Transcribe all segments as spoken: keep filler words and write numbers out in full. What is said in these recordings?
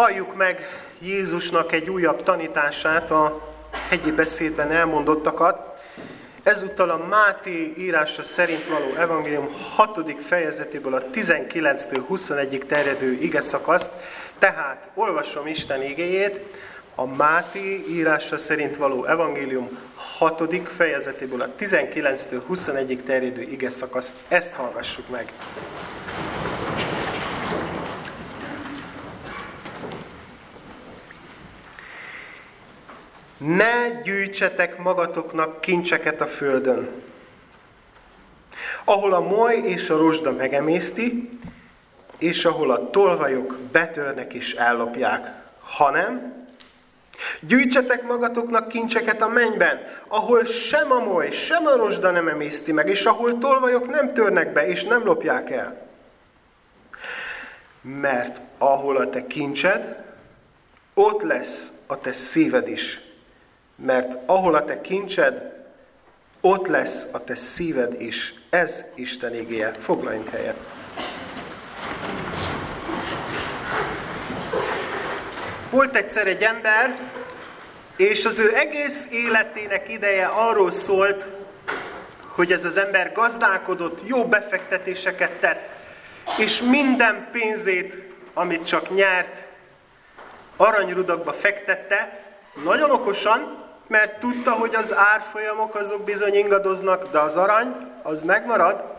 Halljuk meg Jézusnak egy újabb tanítását, a hegyi beszédben elmondottakat. Ezúttal a Máté írása szerint való evangélium hatodik fejezetéből a tizenkilenctől huszonegyig terjedő igeszakaszt. Tehát olvasom Isten igéjét, a Máté írása szerint való evangélium hatodik fejezetéből a tizenkilenctől huszonegyig terjedő igeszakaszt. Ezt hallgassuk meg. Ne gyűjtsetek magatoknak kincseket a földön, ahol a moly és a rozsda megemészti, és ahol a tolvajok betörnek és ellopják, hanem gyűjtsetek magatoknak kincseket a mennyben, ahol sem a moly, sem a rozsda nem emészti meg, és ahol tolvajok nem törnek be és nem lopják el. Mert ahol a te kincsed, ott lesz a te szíved is. Mert ahol a te kincsed, ott lesz a te szíved is. Ez Isten igéje. Foglaljunk helyet. Volt egyszer egy ember, és az ő egész életének ideje arról szólt, hogy ez az ember gazdálkodott, jó befektetéseket tett, és minden pénzét, amit csak nyert, aranyrudakba fektette, nagyon okosan, mert tudta, hogy az árfolyamok azok bizony ingadoznak, de az arany, az megmarad.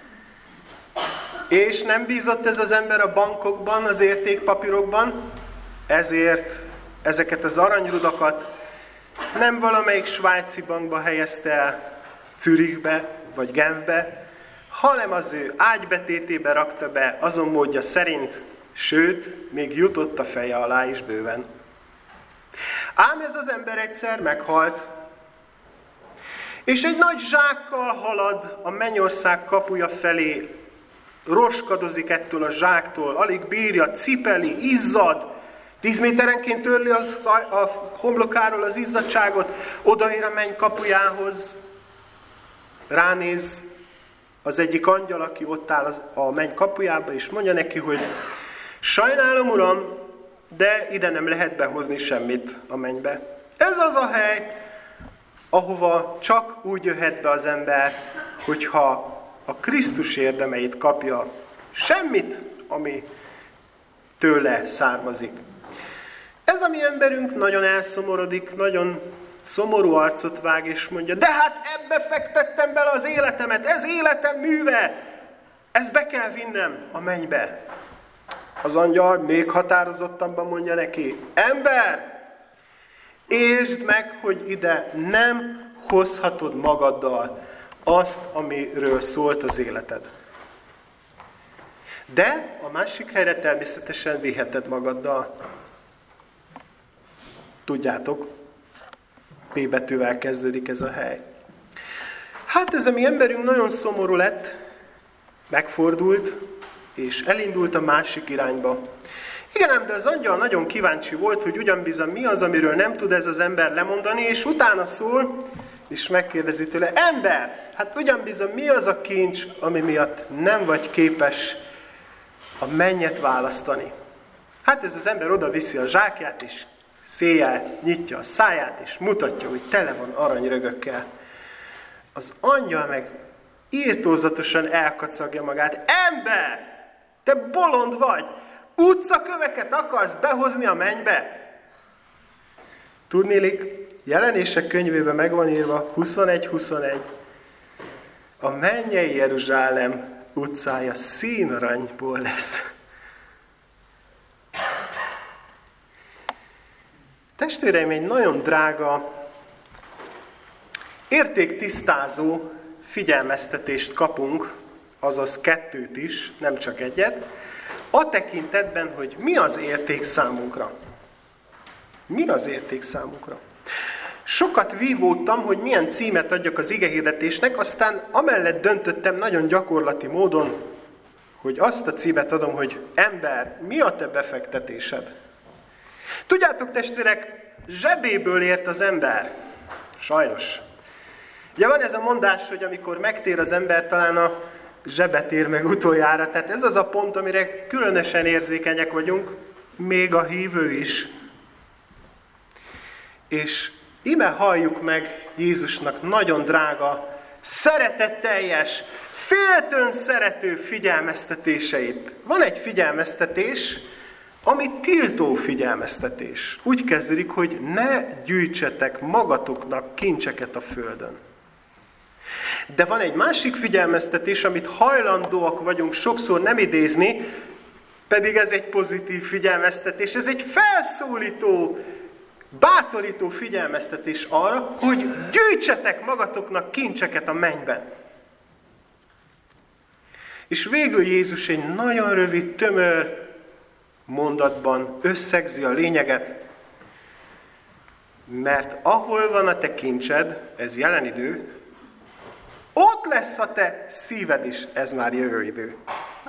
És nem bízott ez az ember a bankokban, az értékpapírokban, ezért ezeket az aranyrudakat nem valamelyik svájci bankba helyezte el, Zürichbe vagy Genfbe, hanem az ő ágybetétébe rakta be azon módja szerint, sőt, még jutott a feje alá is bőven. Ám ez az ember egyszer meghalt, és egy nagy zsákkal halad a mennyország kapuja felé, roskadozik ettől a zsáktól, alig bírja, cipeli, izzad, tíz méterenként törli az, a homlokáról az izzadságot, odaér a menny kapujához, ránéz az egyik angyal, aki ott áll az, a menny kapujába, és mondja neki, hogy sajnálom, uram, de ide nem lehet behozni semmit a mennybe. Ez az a hely, ahova csak úgy jöhet be az ember, hogyha a Krisztus érdemeit kapja, semmit, ami tőle származik. Ez a mi emberünk nagyon elszomorodik, nagyon szomorú arcot vág, és mondja, de hát ebbe fektettem bele az életemet, ez életem műve, ezt be kell vinnem a mennybe. Az angyal még határozottabban mondja neki, ember, értsd meg, hogy ide nem hozhatod magaddal azt, amiről szólt az életed. De a másik helyre természetesen viheted magaddal. Tudjátok, P betűvel kezdődik ez a hely. Hát ez a mi emberünk nagyon szomorú lett, megfordult, és elindult a másik irányba. Igen ám, de az angyal nagyon kíváncsi volt, hogy ugyan bizony mi az, amiről nem tud ez az ember lemondani, és utána szól, és megkérdezi tőle, ember, hát ugyan bizony mi az a kincs, ami miatt nem vagy képes a mennyet választani. Hát ez az ember oda viszi a zsákját, és széjjel nyitja a száját, és mutatja, hogy tele van aranyrögökkel. Az angyal meg írtózatosan elkacagja magát. Ember! Te bolond vagy! Utcaköveket akarsz behozni a mennybe? Tudnélik, Jelenések könyvében meg van írva huszonegy huszonegy. A mennyei Jeruzsálem utcája színaranyból lesz. Testvéreim, egy nagyon drága, értéktisztázó figyelmeztetést kapunk, azaz kettőt is, nem csak egyet, a tekintetben, hogy mi az érték számunkra. Mi az érték számunkra? Sokat vívódtam, hogy milyen címet adjak az igehirdetésnek, aztán amellett döntöttem nagyon gyakorlati módon, hogy azt a címet adom, hogy ember, mi a te befektetésed? Tudjátok, testvérek, zsebéből ért az ember. Sajnos. Ugye van ez a mondás, hogy amikor megtér az ember, talán a zsebet ér meg utoljára. Tehát ez az a pont, amire különösen érzékenyek vagyunk. még a hívő is. És íme halljuk meg Jézusnak nagyon drága, szeretetteljes, féltőn szerető figyelmeztetéseit. Van egy figyelmeztetés, ami tiltó figyelmeztetés. Úgy kezdődik, hogy ne gyűjtsetek magatoknak kincseket a földön. De van egy másik figyelmeztetés, amit hajlandóak vagyunk sokszor nem idézni, pedig ez egy pozitív figyelmeztetés, ez egy felszólító, bátorító figyelmeztetés arra, hogy gyűjtsetek magatoknak kincseket a mennyben. És végül Jézus egy nagyon rövid, tömör mondatban összegzi a lényeget, mert ahol van a te kincsed, ez jelen idő, ott lesz a te szíved is, ez már jövő idő.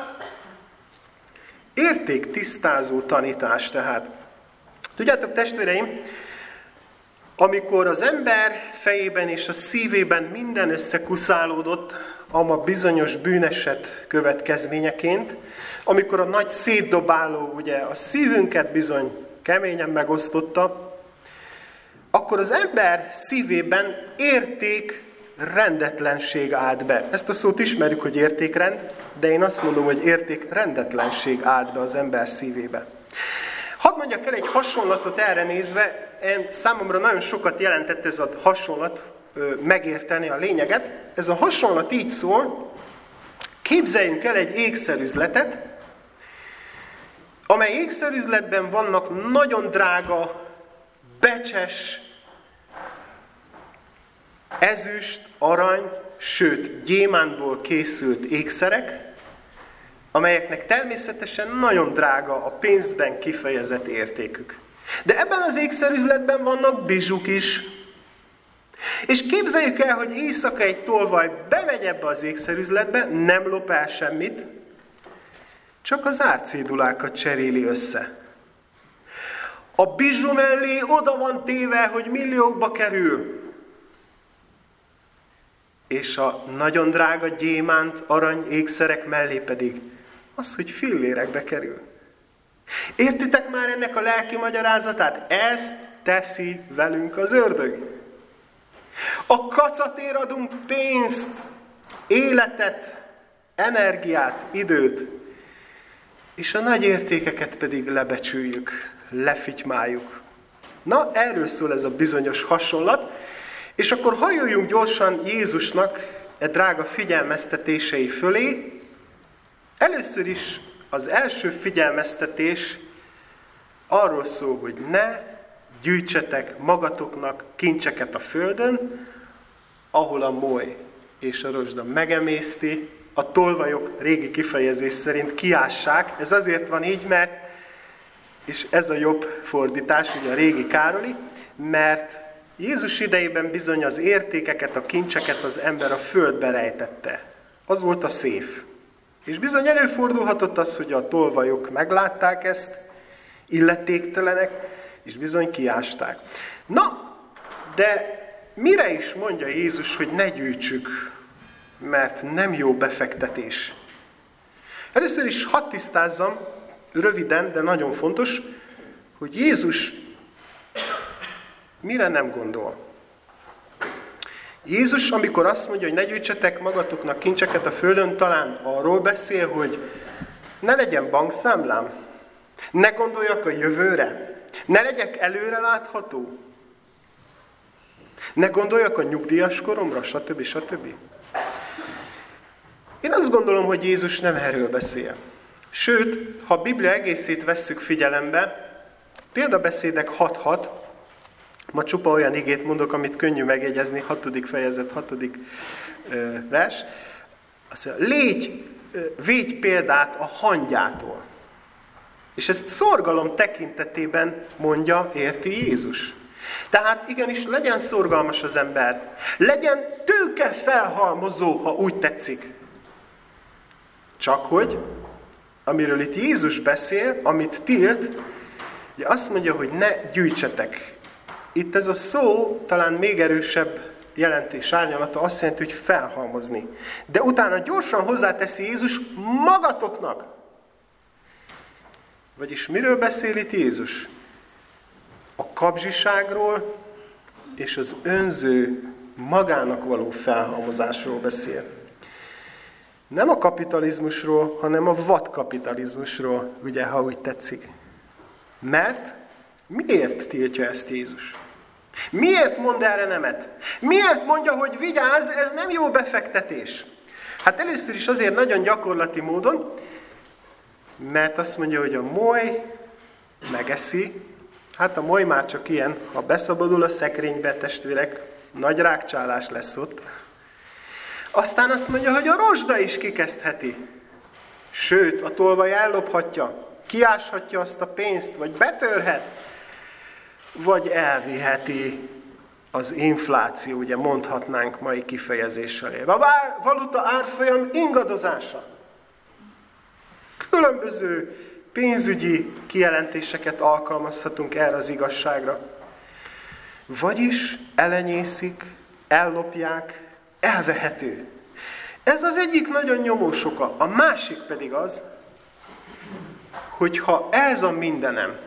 Értéktisztázó tanítás tehát. Tudjátok, testvéreim, amikor az ember fejében és a szívében minden összekuszálódott, ama bizonyos bűneset következményeként, amikor a nagy szétdobáló ugye a szívünket bizony keményen megosztotta, akkor az ember szívében érték rendetlenség állt be. Ezt a szót ismerjük, hogy értékrend, de én azt mondom, hogy értékrendetlenség állt be az ember szívébe. Hadd mondjak el egy hasonlatot erre nézve, én, számomra nagyon sokat jelentett ez a hasonlat, megérteni a lényeget. Ez a hasonlat így szól, képzeljünk el egy ékszerüzletet, amely ékszerüzletben vannak nagyon drága, becses, ezüst, arany, sőt, gyémántból készült ékszerek, amelyeknek természetesen nagyon drága a pénzben kifejezett értékük. De ebben az ékszerüzletben vannak bizsuk is. És képzeljük el, hogy éjszaka egy tolvaj bemegy ebbe az ékszerüzletbe, nem lop el semmit, csak az árcédulákat cseréli össze. A bizsú mellé oda van téve, hogy milliókba kerül. És a nagyon drága gyémánt, arany ékszerek mellé pedig az, hogy fillérekbe kerül. Értitek már ennek a lelki magyarázatát? Ezt teszi velünk az ördög. A kacatért adunk pénzt, életet, energiát, időt, és a nagy értékeket pedig lebecsüljük, lefitymáljuk. Na, erről szól ez a bizonyos hasonlat, és akkor hajoljunk gyorsan Jézusnak e drága figyelmeztetései fölé. Először is az első figyelmeztetés arról szól, hogy ne gyűjtsetek magatoknak kincseket a földön, ahol a moly és a rozsda megemészti, a tolvajok régi kifejezés szerint kiássák. Ez azért van így, mert, és ez a jobb fordítás, ugye a régi Károli, mert Jézus idejében bizony az értékeket, a kincseket az ember a földbe rejtette. Az volt a széf. És bizony előfordulhatott az, hogy a tolvajok meglátták ezt, illetéktelenek, és bizony kiásták. Na, de mire is mondja Jézus, hogy ne gyűjtsük, mert nem jó befektetés. Először is hadd tisztázzam, röviden, de nagyon fontos, hogy Jézus mire nem gondol. Jézus, amikor azt mondja, hogy ne gyűjtsetek magatoknak kincseket a földön, talán arról beszél, hogy ne legyen bankszámlám, ne gondoljak a jövőre, ne legyek előrelátható, ne gondoljak a nyugdíjas koromra, stb. stb. Én azt gondolom, hogy Jézus nem erről beszél. Sőt, ha a Biblia egészét vesszük figyelembe, példabeszédek hat hat, ma csupa olyan igét mondok, amit könnyű megjegyezni, hatodik fejezet, hatodik ö, vers. Azt mondja, légy, ö, védj példát a hangyától. És ezt szorgalom tekintetében mondja, érti Jézus. Tehát igenis legyen szorgalmas az ember, legyen tőke felhalmozó, ha úgy tetszik. Csak hogy, amiről itt Jézus beszél, amit tilt, ugye azt mondja, hogy ne gyűjtsetek. Itt ez a szó talán még erősebb jelentés árnyalata, azt jelenti, hogy felhalmozni. De utána gyorsan hozzáteszi Jézus magatoknak. Vagyis miről beszél itt Jézus? A kapzsiságról és az önző, magának való felhalmozásról beszél. Nem a kapitalizmusról, hanem a vadkapitalizmusról, ugye, ha úgy tetszik. Mert miért tiltja ezt Jézus? Miért mond erre nemet? Miért mondja, hogy vigyázz, ez nem jó befektetés? Hát először is azért nagyon gyakorlati módon, mert azt mondja, hogy a moly megeszi. Hát a moly már csak ilyen, ha beszabadul a szekrénybe, testvérek, nagy rákcsálás lesz ott. Aztán azt mondja, hogy a rozsda is kikezdheti. Sőt, a tolvaj ellophatja, kiáshatja azt a pénzt, vagy betörhet, vagy elviheti az infláció, ugye mondhatnánk mai kifejezéssel élve. A valuta árfolyam ingadozása. Különböző pénzügyi kijelentéseket alkalmazhatunk erre az igazságra. Vagyis elenyészik, ellopják, elvehető. Ez az egyik nagyon nyomós oka. A másik pedig az, hogyha ez a mindenem,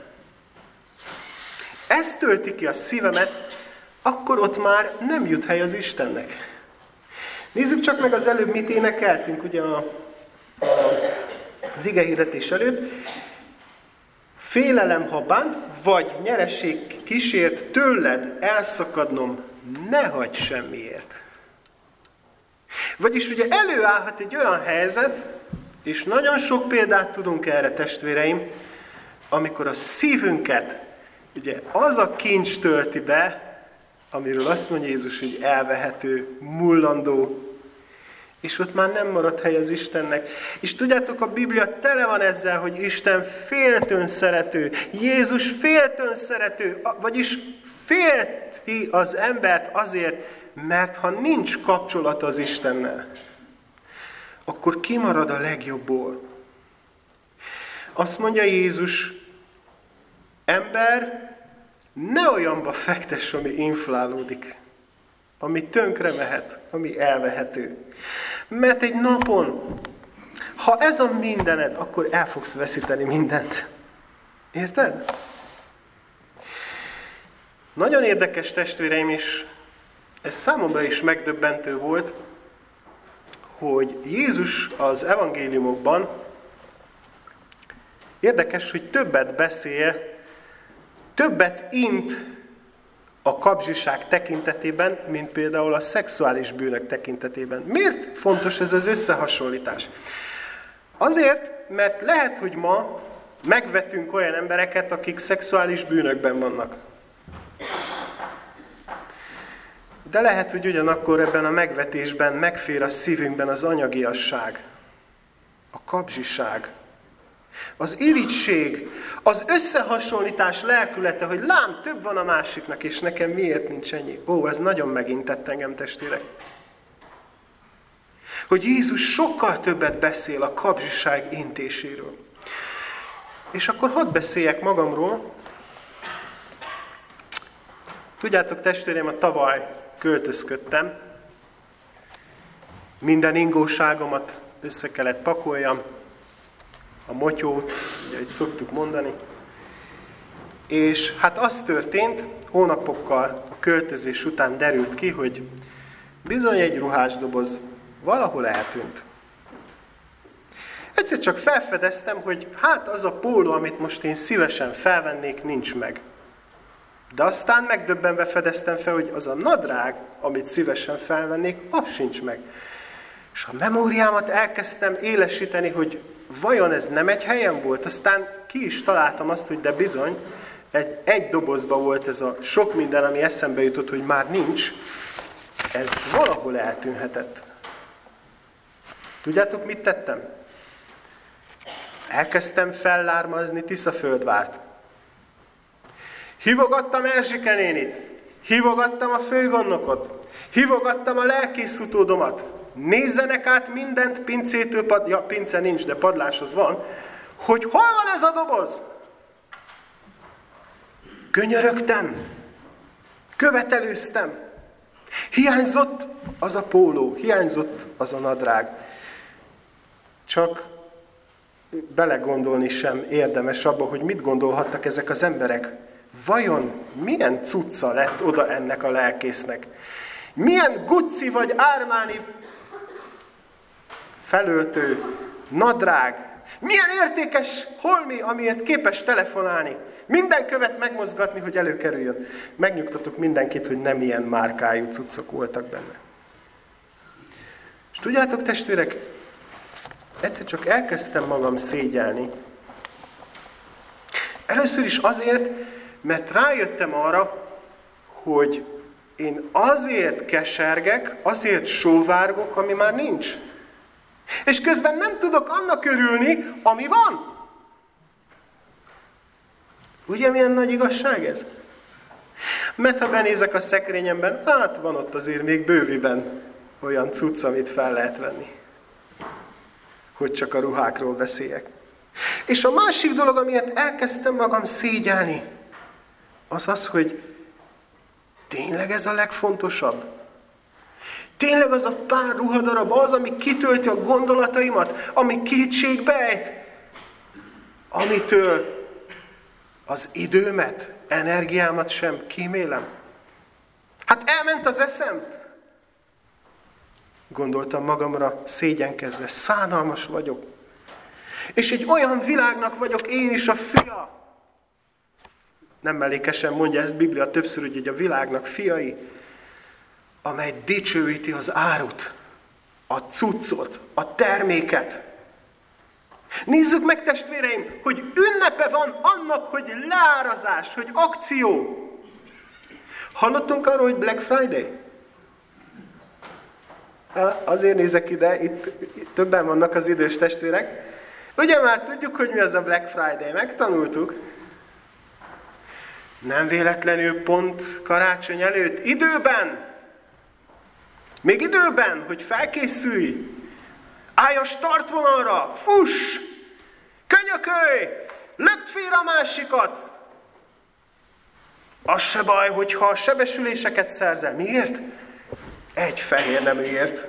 ez tölti ki a szívemet, akkor ott már nem jut hely az Istennek. Nézzük csak meg az előbb, mit énekeltünk, ugye a, a, az igehirdetés előtt. Félelem, ha bánt, vagy nyereség kísért tőled elszakadnom, ne hagyd semmiért. Vagyis ugye előállhat egy olyan helyzet, és nagyon sok példát tudunk erre, testvéreim, amikor a szívünket ugye az a kincs tölti be, amiről azt mondja Jézus, hogy elvehető, mullandó, és ott már nem marad hely az Istennek. És tudjátok, a Biblia tele van ezzel, hogy Isten féltőn szerető, Jézus féltőn szerető, vagyis félti az embert azért, mert ha nincs kapcsolat az Istennel, akkor kimarad a legjobbból. Azt mondja Jézus, ember, ne olyanba fektess, ami inflálódik, ami tönkre mehet, ami elvehető. Mert egy napon, ha ez a mindened, akkor el fogsz veszíteni mindent. Érted? Nagyon érdekes, testvéreim, és ez számomra is megdöbbentő volt, hogy Jézus az evangéliumokban érdekes, hogy többet beszél, többet int a kapzsiság tekintetében, mint például a szexuális bűnök tekintetében. Miért fontos ez az összehasonlítás? Azért, mert lehet, hogy ma megvetünk olyan embereket, akik szexuális bűnökben vannak. De lehet, hogy ugyanakkor ebben a megvetésben megfér a szívünkben az anyagiasság, a kapzsiság, az irigység, az összehasonlítás lelkülete, hogy lám, több van a másiknak, és nekem miért nincs ennyi. Ó, ez nagyon megintett engem, testvérek. Hogy Jézus sokkal többet beszél a kapzsiság intéséről. És akkor hadd beszéljek magamról. Tudjátok, testvérem, a tavaly költözködtem. Minden ingóságomat össze kellett pakoljam. A motyót, ugye, ahogy szoktuk mondani. És hát az történt, hónapokkal a költözés után derült ki, hogy bizony egy ruhásdoboz valahol eltűnt. Egyszer csak felfedeztem, hogy hát az a póló, amit most én szívesen felvennék, nincs meg. De aztán megdöbbenve fedeztem fel, hogy az a nadrág, amit szívesen felvennék, az sincs meg. És a memóriámat elkezdtem élesíteni, hogy vajon ez nem egy helyen volt? Aztán ki is találtam azt, hogy de bizony, egy, egy dobozban volt ez a sok minden, ami eszembe jutott, hogy már nincs. Ez valahol eltűnhetett. Tudjátok, mit tettem? Elkezdtem fellármazni Tiszaföldvárt. Hívogattam Erzsike nénit, hívogattam a főgondnokot, hívogattam a lelkész nézzenek át mindent pincétől, pad... ja, pince nincs, de padlás az van, hogy hol van ez a doboz? Könyörögtem, követelőztem, hiányzott az a póló, hiányzott az a nadrág. Csak belegondolni sem érdemes abba, hogy mit gondolhattak ezek az emberek. Vajon milyen cucca lett oda ennek a lelkésznek? Milyen Gucci vagy Armani felöltő, nadrág, milyen értékes holmi, amiért képes telefonálni, minden követ megmozgatni, hogy előkerüljön. Megnyugtatok mindenkit, hogy nem ilyen márkájú cuccok voltak benne. És tudjátok, testvérek, egyszer csak elkezdtem magam szégyelni. Először is azért, mert rájöttem arra, hogy én azért kesergek, azért sóvárgok, ami már nincs. És közben nem tudok annak örülni, ami van. Ugye milyen nagy igazság ez? Mert ha benézek a szekrényemben, hát van ott azért még bőviben olyan cucc, amit fel lehet venni. Hogy csak a ruhákról beszéljek. És a másik dolog, amiért elkezdtem magam szégyelni, az az, hogy tényleg ez a legfontosabb? Tényleg az a pár ruhadarab az, ami kitölti a gondolataimat, ami kétségbe ejt, amitől az időmet, energiámat sem kímélem? Hát elment az eszem. Gondoltam magamra szégyenkezve, szánalmas vagyok. És egy olyan világnak vagyok én is a fia. Nem mellékesen mondja ezt Biblia többször, hogy a világnak fiai, amely dicsőíti az árut, a cuccot, a terméket. Nézzük meg, testvéreim, hogy ünnepe van annak, hogy leárazás, hogy akció. Hallottunk arról, hogy Black Friday? Azért nézek ide, itt, itt többen vannak az idős testvérek. Ugye már tudjuk, hogy mi az a Black Friday, megtanultuk. Nem véletlenül pont karácsony előtt, időben, még időben, hogy felkészülj, állj a startvonalra, fuss, könyökölj, lökd félre a másikat. Az se baj, hogyha sebesüléseket szerzel. Miért? Egy fehér neműért.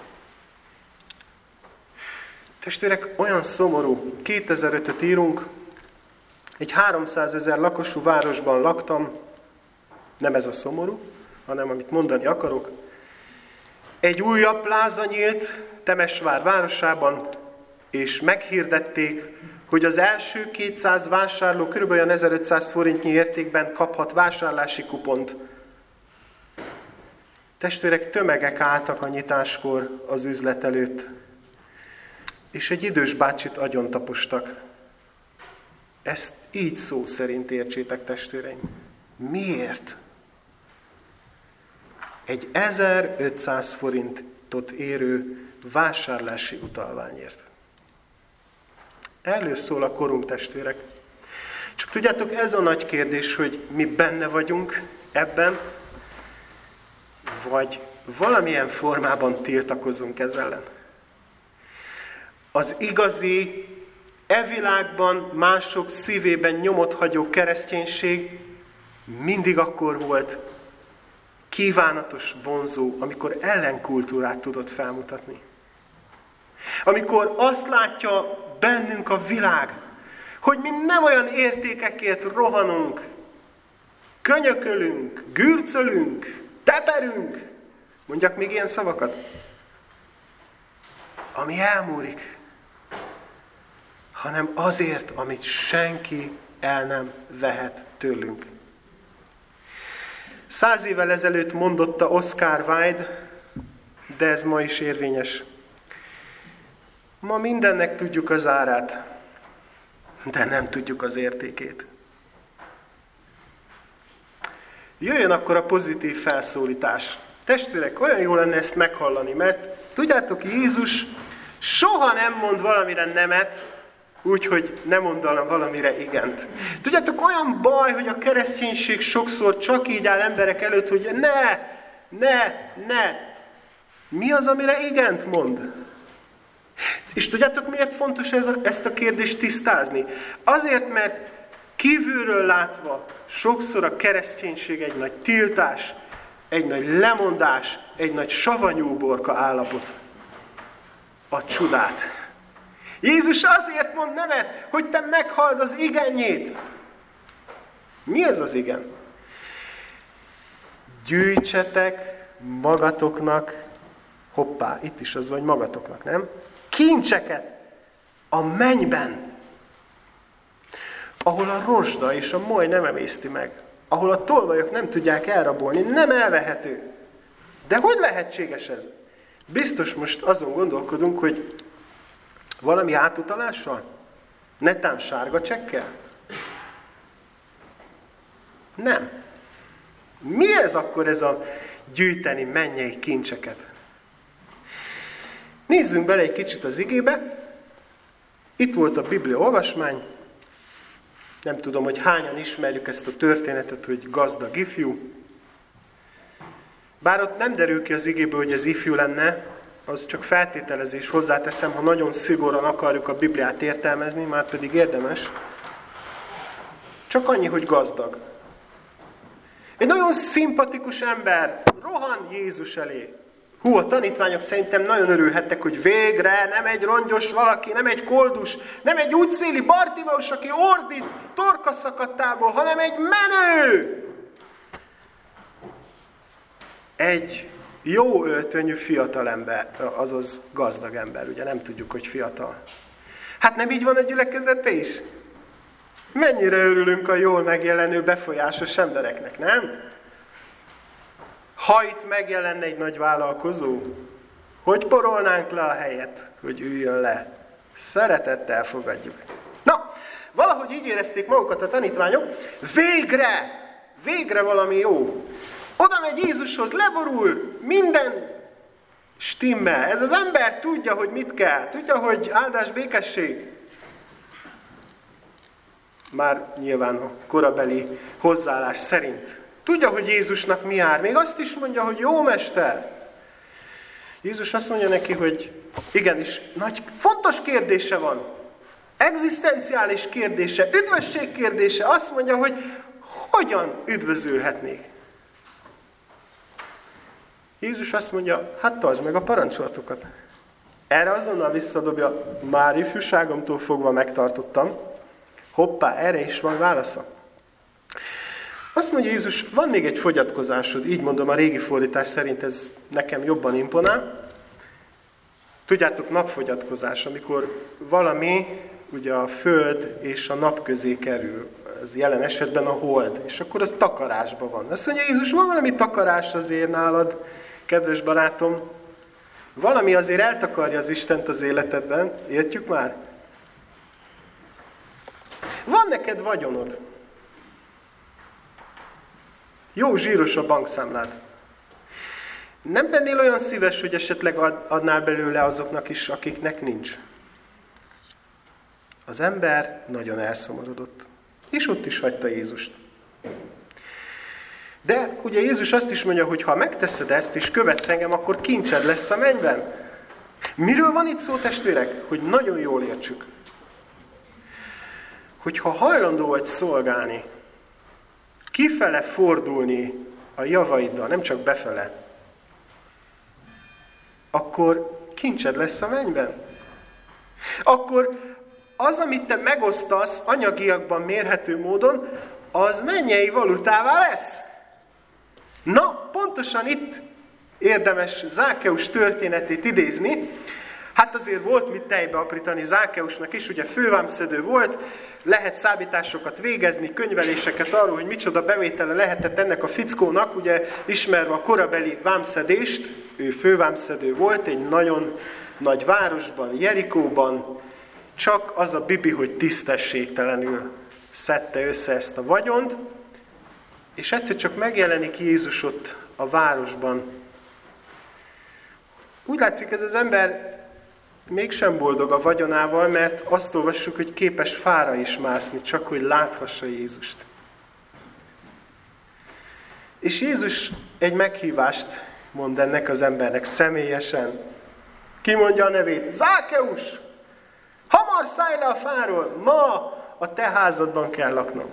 Testvérek, olyan szomorú, kétezer-ötöt írunk, egy háromszázezer lakosú városban laktam, nem ez a szomorú, hanem amit mondani akarok. Egy újabb pláza nyílt Temesvár városában, és meghirdették, hogy az első kétszáz vásárló kb. ezerötszáz forintnyi értékben kaphat vásárlási kupont. Testvérek, tömegek álltak a nyitáskor az üzlet előtt, és egy idős bácsit agyontapostak. Ezt így szó szerint értsétek, testvéreim. Miért? Egy ezerötszáz forintot érő vásárlási utalványért. Erről szól a korunk, testvérek. Csak tudjátok, ez a nagy kérdés, hogy mi benne vagyunk ebben, vagy valamilyen formában tiltakozunk ezzel ellen. Az igazi, e világban mások szívében nyomot hagyó kereszténység mindig akkor volt kívánatos, vonzó, amikor ellenkultúrát tudott felmutatni. Amikor azt látja bennünk a világ, hogy mi nem olyan értékekért rohanunk, könyökölünk, gürcölünk, teperünk, mondjak még ilyen szavakat, ami elmúlik, hanem azért, amit senki el nem vehet tőlünk. Száz évvel ezelőtt mondotta Oscar Wilde, de ez ma is érvényes. Ma mindennek tudjuk az árát, de nem tudjuk az értékét. Jöjjön akkor a pozitív felszólítás. Testvérek, olyan jó lenne ezt meghallani, mert tudjátok, Jézus soha nem mond valamire nemet, úgyhogy nem mondanak valamire igent. Tudjátok, olyan baj, hogy a kereszténység sokszor csak így áll emberek előtt, hogy ne, ne, ne. Mi az, amire igent mond? És tudjátok, miért fontos ez a, ezt a kérdést tisztázni? Azért, mert kívülről látva sokszor a kereszténység egy nagy tiltás, egy nagy lemondás, egy nagy savanyúborka állapot. A csodát. Jézus azért mond nemet, hogy te meghald az igenjét. Mi ez az igen? Gyűjtsetek magatoknak, hoppá, itt is az vagy magatoknak, nem? Kincseket a mennyben, ahol a rozsda és a moly nem emészti meg, ahol a tolvajok nem tudják elrabolni, nem elvehető. De hogy lehetséges ez? Biztos most azon gondolkodunk, hogy valami átutalással? Netán sárga csekkel? Nem. Mi ez akkor ez a gyűjteni mennyei kincseket? Nézzünk bele egy kicsit az igébe. Itt volt a Biblia olvasmány. Nem tudom, hogy hányan ismerjük ezt a történetet, hogy gazdag ifjú. Bár ott nem derül ki az igéből, hogy ez ifjú lenne, az csak feltételezés, hozzáteszem, ha nagyon szigorúan akarjuk a Bibliát értelmezni, már pedig érdemes. Csak annyi, hogy gazdag. Egy nagyon szimpatikus ember rohan Jézus elé. Hú, a tanítványok szerintem nagyon örülhettek, hogy végre nem egy rongyos valaki, nem egy koldus, nem egy útszéli Bartimeus, aki ordít torkaszakadtából, hanem egy menő! Egy jó öltönyű fiatal ember, azaz gazdag ember, ugye nem tudjuk, hogy fiatal. Hát nem így van a gyülekezetben is? Mennyire örülünk a jól megjelenő befolyásos embereknek, nem? Ha itt megjelenne egy nagy vállalkozó, hogy porolnánk le a helyet, hogy üljön le? Szeretettel fogadjuk. Na, valahogy így érezték magukat a tanítványok, végre, végre valami jó. Oda megy Jézushoz, leborul, minden stimmel. Ez az ember tudja, hogy mit kell, tudja, hogy áldás, békesség. Már nyilván a korabeli hozzáállás szerint. Tudja, hogy Jézusnak mi jár. Még azt is mondja, hogy jó mester. Jézus azt mondja neki, hogy igenis, nagy, fontos kérdése van. Egzisztenciális kérdése, üdvösség kérdése. Azt mondja, hogy hogyan üdvözülhetnék. Jézus azt mondja, hát tartsd meg a parancsolatokat. Erre azonnal visszadobja, már ifjúságomtól fogva megtartottam. Hoppá, erre is van válasza. Azt mondja Jézus, van még egy fogyatkozásod, így mondom, a régi fordítás szerint ez nekem jobban imponál. Tudjátok, napfogyatkozás, amikor valami ugye a föld és a nap közé kerül, az jelen esetben a hold, és akkor az takarásban van. Azt mondja Jézus, van valami takarás azért nálad, kedves barátom, valami azért eltakarja az Istent az életedben, értjük már? Van neked vagyonod. Jó zsíros a bankszámlád. Nem lennél olyan szíves, hogy esetleg adnál belőle azoknak is, akiknek nincs? Az ember nagyon elszomorodott. És ott is hagyta Jézust. De ugye Jézus azt is mondja, hogy ha megteszed ezt, és követsz engem, akkor kincsed lesz a mennyben. Miről van itt szó, testvérek? Hogy nagyon jól értsük. Hogyha hajlandó vagy szolgálni, kifele fordulni a javaiddal, nem csak befele, akkor kincsed lesz a mennyben. Akkor az, amit te megosztasz anyagiakban mérhető módon, az mennyei valutává lesz. Na, pontosan itt érdemes Zákeus történetét idézni. Hát azért volt mit tejbe aprítani Zákeusnak is, ugye fővámszedő volt, lehet számításokat végezni, könyveléseket arról, hogy micsoda bevétele lehetett ennek a fickónak, ugye ismerve a korabeli vámszedést, ő fővámszedő volt, egy nagyon nagy városban, Jerikóban, csak az a bibi, hogy tisztességtelenül szedte össze ezt a vagyont, és egyszer csak megjelenik Jézus ott a városban. Úgy látszik, ez az ember mégsem boldog a vagyonával, mert azt olvassuk, hogy képes fára is mászni, csak hogy láthassa Jézust. És Jézus egy meghívást mond ennek az embernek személyesen. Ki mondja a nevét? Zákeus! Hamar szállj le a fáról! Ma a te házadban kell laknom.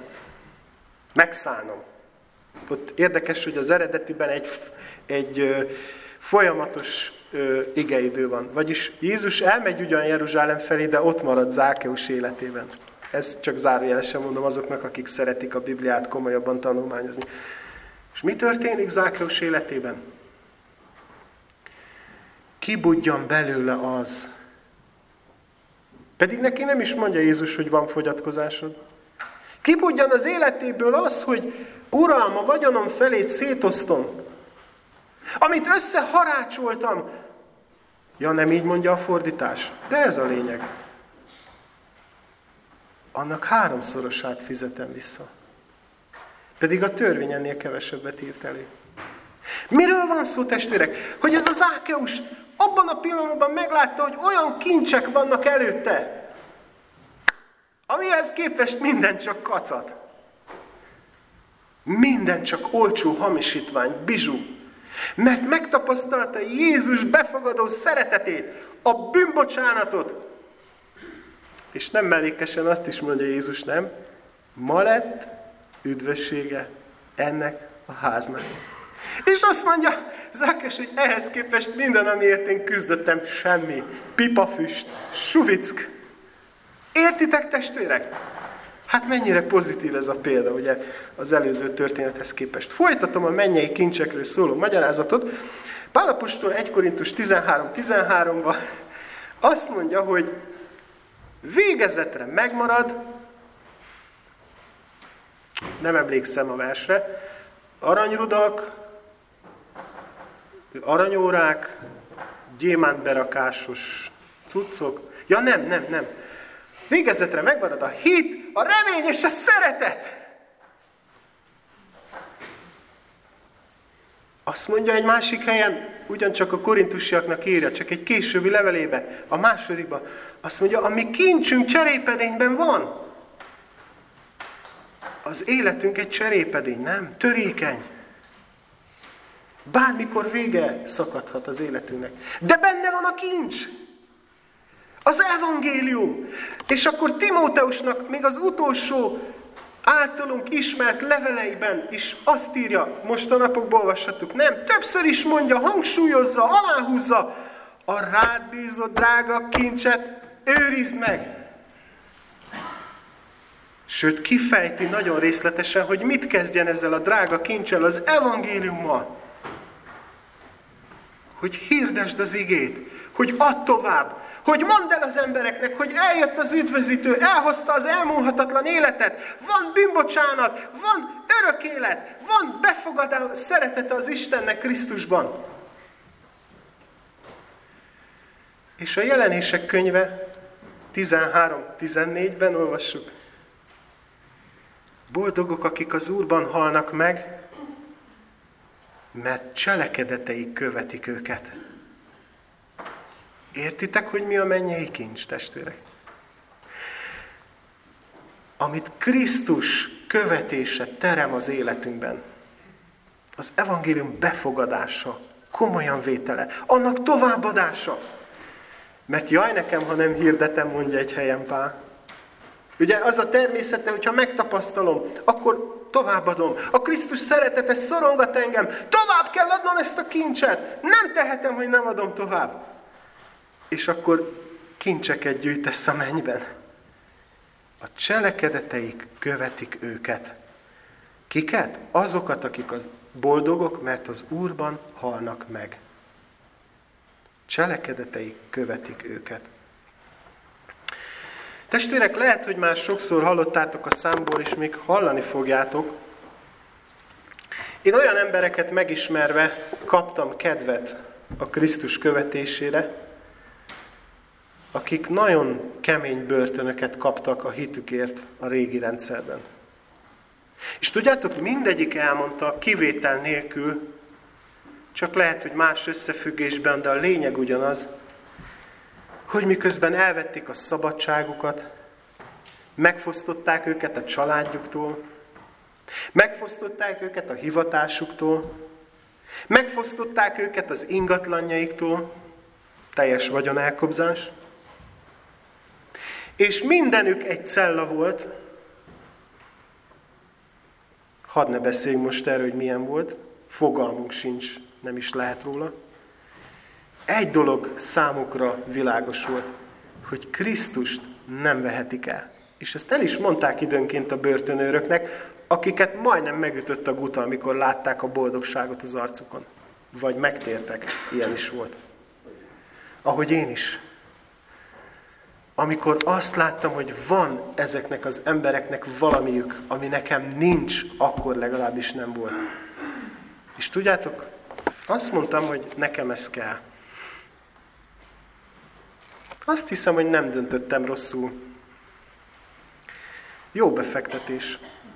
Megszállnom. Ott érdekes, hogy az eredetiben egy, egy Folyamatos ö, igeidő van. Vagyis Jézus elmegy ugyan Jeruzsálem felé, de ott marad Zákeus életében. Ez csak zárójelesen mondom azoknak, akik szeretik a Bibliát komolyabban tanulmányozni. És mi történik Zákeus életében? Kibudjan belőle az. Pedig neki nem is mondja Jézus, hogy van fogyatkozásod. Kibudjan az életéből az, hogy Uram, a vagyonom felét szétosztom. Amit összeharácsoltam. Ja, nem így mondja a fordítás. De ez a lényeg. Annak háromszorosát fizetem vissza. Pedig a törvény ennél kevesebbet írt elő. Miről van szó, testvérek? Hogy ez a Zákeus abban a pillanatban meglátta, hogy olyan kincsek vannak előtte, amihez képest minden csak kacat. Minden csak olcsó hamisítvány, bizsú. Mert megtapasztalta Jézus befogadó szeretetét, a bűnbocsánatot. És nem mellékesen azt is mondja Jézus, nem? Ma lett üdvössége ennek a háznak. És azt mondja Zákeus, hogy ehhez képest minden, amiért én küzdöttem, semmi. Pipafüst, suvick. Értitek, testvérek? Hát mennyire pozitív ez a példa, ugye, az előző történethez képest. Folytatom a mennyei kincsekről szóló magyarázatot. Pál apostol egy Korintus tizenhárom tizenháromban azt mondja, hogy végezetre megmarad, nem emlékszem a versre, aranyrudak, aranyórák, gyémántberakásos cuccok. Ja nem, nem, nem. Végezetre megmarad a hit, a remény és a szeretet. Azt mondja egy másik helyen, ugyancsak a korintusiaknak írja, csak egy későbbi levelébe, a másodikban, azt mondja, ami kincsünk cserépedényben van. Az életünk egy cserépedény, nem? Törékeny. Bármikor vége szakadhat az életünknek. De benne van a kincs. Az evangélium. És akkor Timóteusnak még az utolsó általunk ismert leveleiben is azt írja, most a napokban olvashattuk, nem? Többször is mondja, hangsúlyozza, aláhúzza, a rád bízott drága kincset őrizd meg. Sőt, kifejti nagyon részletesen, hogy mit kezdjen ezzel a drága kincsel, az evangéliummal. Hogy hirdesd az igét, hogy add tovább, hogy mondd el az embereknek, hogy eljött az üdvözítő, elhozta az elmúlhatatlan életet, van bűnbocsánat, van örök élet, van befogadó szeretete az Istennek Krisztusban. És a Jelenések könyve tizenhárom tizennégyben olvassuk. Boldogok, akik az Úrban halnak meg, mert cselekedeteik követik őket. Értitek, hogy mi a mennyei kincs, testvérek? Amit Krisztus követése terem az életünkben, az evangélium befogadása, komolyan vétele, annak továbbadása. Mert jaj nekem, ha nem hirdetem, mondja egy helyen Pál. Ugye az a természete, hogyha megtapasztalom, akkor továbbadom. A Krisztus szeretete szorongat engem, tovább kell adnom ezt a kincset. Nem tehetem, hogy nem adom tovább. És akkor kincseket gyűjtesz a mennyben. A cselekedeteik követik őket. Kiket? Azokat, akik az boldogok, mert az Úrban halnak meg. Cselekedeteik követik őket. Testvérek, lehet, hogy már sokszor hallottátok a számból, és még hallani fogjátok. Én olyan embereket megismerve kaptam kedvet a Krisztus követésére, akik nagyon kemény börtönöket kaptak a hitükért a régi rendszerben. És tudjátok, mindegyik elmondta, kivétel nélkül, csak lehet, hogy más összefüggésben, de a lényeg ugyanaz, hogy miközben elvették a szabadságukat, megfosztották őket a családjuktól, megfosztották őket a hivatásuktól, megfosztották őket az ingatlanjaiktól, teljes vagyonelkobzás, és mindenük egy cella volt. Hadd ne beszéljünk most erről, hogy milyen volt, fogalmunk sincs, nem is lehet róla. egy dolog számukra világos volt, hogy Krisztust nem vehetik el. És ezt el is mondták időnként a börtönőröknek, akiket majdnem megütött a guta, amikor látták a boldogságot az arcukon. Vagy megtértek, ilyen is volt. Ahogy én is. Amikor azt láttam, hogy van ezeknek az embereknek valamiük, ami nekem nincs, akkor legalábbis nem volt. És tudjátok, azt mondtam, hogy nekem ez kell. Azt hiszem, hogy nem döntöttem rosszul. Jó befektetés.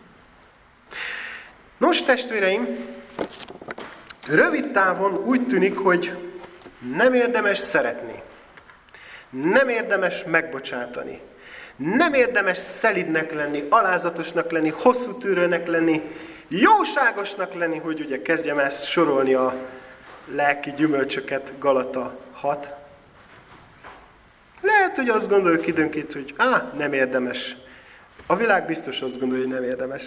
Nos, testvéreim, rövid távon úgy tűnik, hogy nem érdemes szeretni. Nem érdemes megbocsátani. Nem érdemes szelidnek lenni, alázatosnak lenni, hosszú tűrőnek lenni, jóságosnak lenni, hogy ugye kezdjem ezt sorolni a lelki gyümölcsöket, Galata hat. Lehet, hogy azt gondoljuk időnként, hogy á, nem érdemes. A világ biztos azt gondolja, hogy nem érdemes.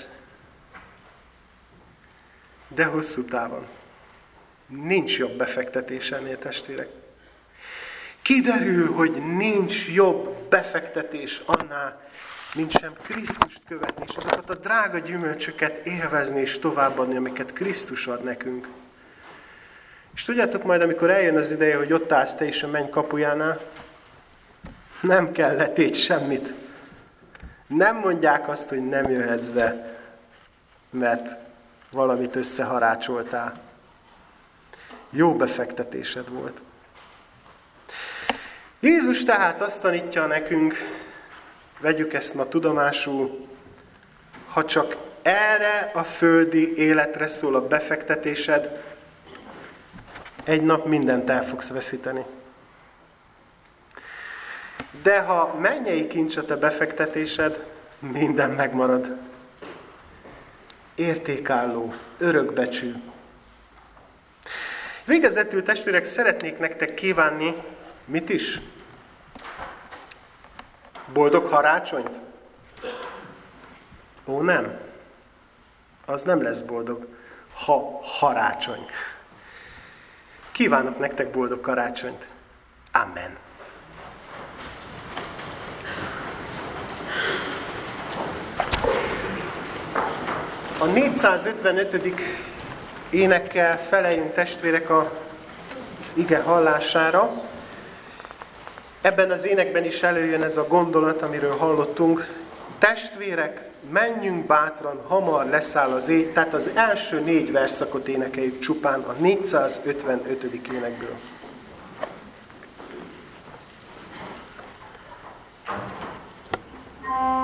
De hosszú távon. Nincs jobb befektetés ennél, testvérek. Kiderül, hogy nincs jobb befektetés annál, mint sem Krisztust követni, és azokat a drága gyümölcsöket élvezni és továbbadni, amiket Krisztus ad nekünk. És tudjátok majd, amikor eljön az ideje, hogy ott állsz te is a menny kapujánál, nem kell letégy semmit. Nem mondják azt, hogy nem jöhetsz be, mert valamit összeharácsoltál. Jó befektetésed volt. Jézus tehát azt tanítja nekünk, vegyük ezt ma tudomásul, ha csak erre a földi életre szól a befektetésed, egy nap mindent el fogsz veszíteni. De ha mennyei kincs a te befektetésed, minden megmarad. Értékálló, örökbecsű. Végezetül, testvérek, szeretnék nektek kívánni, mit is? Boldog karácsonyt? Ó, nem. Az nem lesz boldog, ha karácsony. Kívánok nektek boldog karácsonyt. Amen. A négyszázötvenötödik énekkel feleljünk, testvérek, az ige hallására. Ebben az énekben is előjön ez a gondolat, amiről hallottunk. Testvérek, menjünk bátran, hamar leszáll az éj. Tehát az első négy verszakot énekeljük csupán a négyszázötvenötödik énekből.